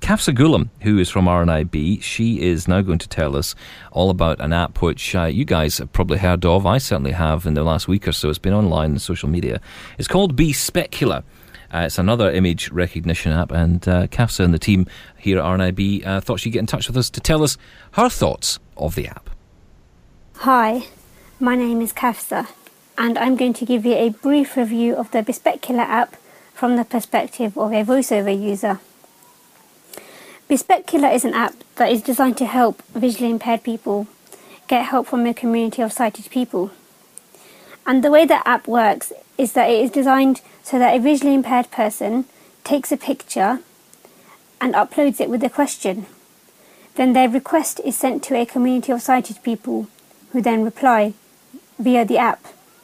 Kafsa Ghulam, who is from RNIB, she is now going to tell us all about an app which you guys have probably heard of. I certainly have in the last week or so. It's been online in social media. It's called Be Specular. It's another image recognition app, and Kafsa and the team here at RNIB thought she'd get in touch with us to tell us her thoughts of the app. Hi, my name is Kafsa, and I'm going to give you a brief review of the Be Specular app from the perspective of a voiceover user. Be Specular is an app that is designed to help visually impaired people get help from a community of sighted people. And the way the app works is that it is designed so that a visually impaired person takes a picture and uploads it with a question. Then their request is sent to a community of sighted people who then reply via the app.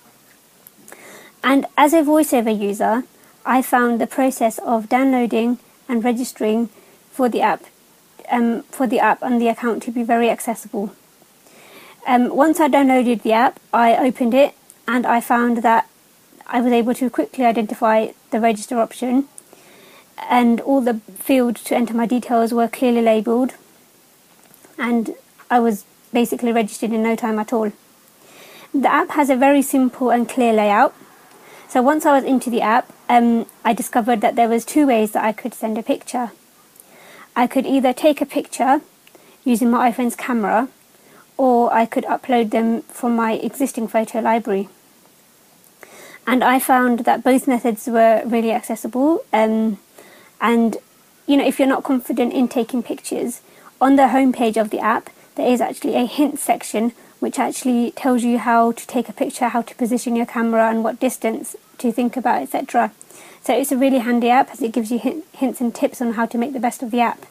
And as a voiceover user, I found the process of downloading and registering for the app and the account to be very accessible. Once I downloaded the app, I opened it and I found that I was able to quickly identify the register option, and all the fields to enter my details were clearly labelled, and I was basically registered in no time at all. The app has a very simple and clear layout. So once I was into the app, I discovered that there was two ways that I could send a picture. I could either take a picture using my iPhone's camera, or I could upload them from my existing photo library. And I found that both methods were really accessible. And if you're not confident in taking pictures, on the homepage of the app, there is actually a hint section which actually tells you how to take a picture, how to position your camera and what distance to think about, etc. So it's a really handy app as it gives you hints and tips on how to make the best of the app.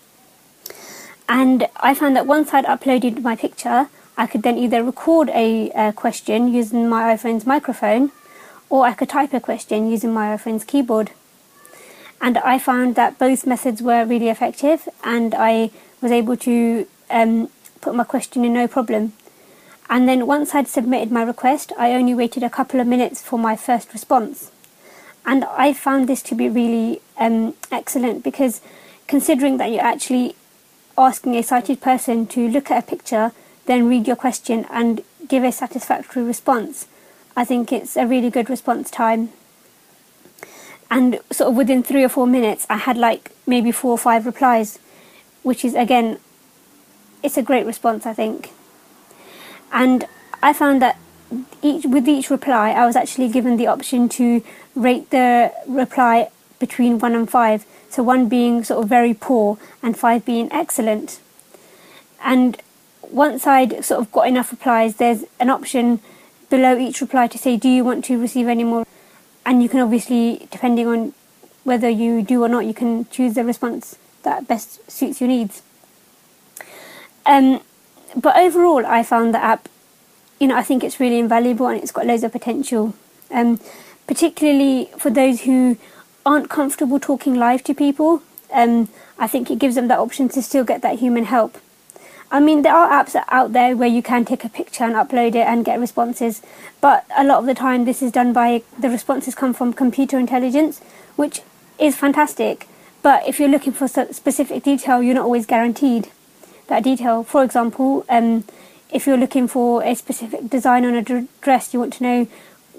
And I found that once I'd uploaded my picture, I could then either record a question using my iPhone's microphone, or I could type a question using my iPhone's keyboard. And I found that both methods were really effective, and I was able to put my question in no problem. And then once I'd submitted my request, I only waited a couple of minutes for my first response. And I found this to be really excellent, because considering that you're actually asking a sighted person to look at a picture, then read your question and give a satisfactory response, I think it's a really good response time. And sort of within 3 or 4 minutes, I had like maybe 4 or 5 replies, which is, again, it's a great response, I think. And I found that with each reply, I was actually given the option to rate the reply between 1 and 5. So 1 being sort of very poor and 5 being excellent. And once I'd sort of got enough replies, there's an option below each reply to say, do you want to receive any more? And you can obviously, depending on whether you do or not, you can choose the response that best suits your needs. But overall, I found the app, I think it's really invaluable and it's got loads of potential. Particularly for those who aren't comfortable talking live to people, I think it gives them that option to still get that human help. I mean, there are apps out there where you can take a picture and upload it and get responses, but a lot of the time this is done by, the responses come from computer intelligence, which is fantastic, but if you're looking for specific detail, you're not always guaranteed that detail. For example, if you're looking for a specific design on a dress, you want to know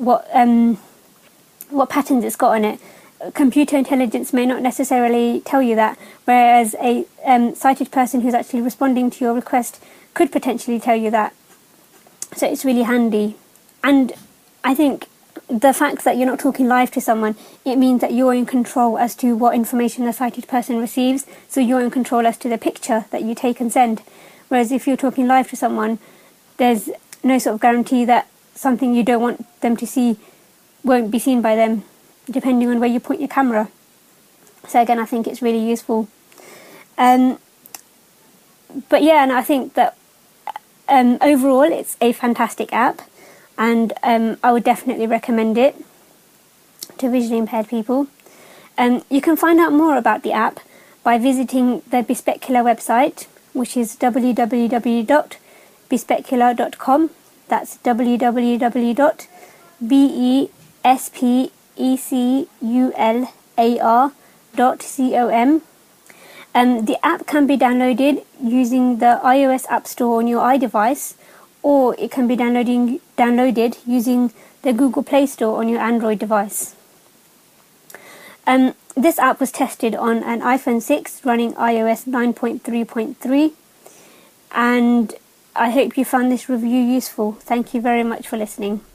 what patterns it's got on it. Computer intelligence may not necessarily tell you that, whereas a sighted person who's actually responding to your request could potentially tell you that. So it's really handy. And I think the fact that you're not talking live to someone, it means that you're in control as to what information a sighted person receives, so you're in control as to the picture that you take and send. Whereas if you're talking live to someone, there's no sort of guarantee that something you don't want them to see won't be seen by them, depending on where you point your camera. So again, I think it's really useful. But yeah, and I think that overall it's a fantastic app, and I would definitely recommend it to visually impaired people. You can find out more about the app by visiting the Be Specular website, which is www.bespecular.com. That's www.bespecular.com. The app can be downloaded using the iOS App Store on your iDevice, or it can be downloaded using the Google Play Store on your Android device. This app was tested on an iPhone 6 running iOS 9.3.3, and I hope you found this review useful. Thank you very much for listening.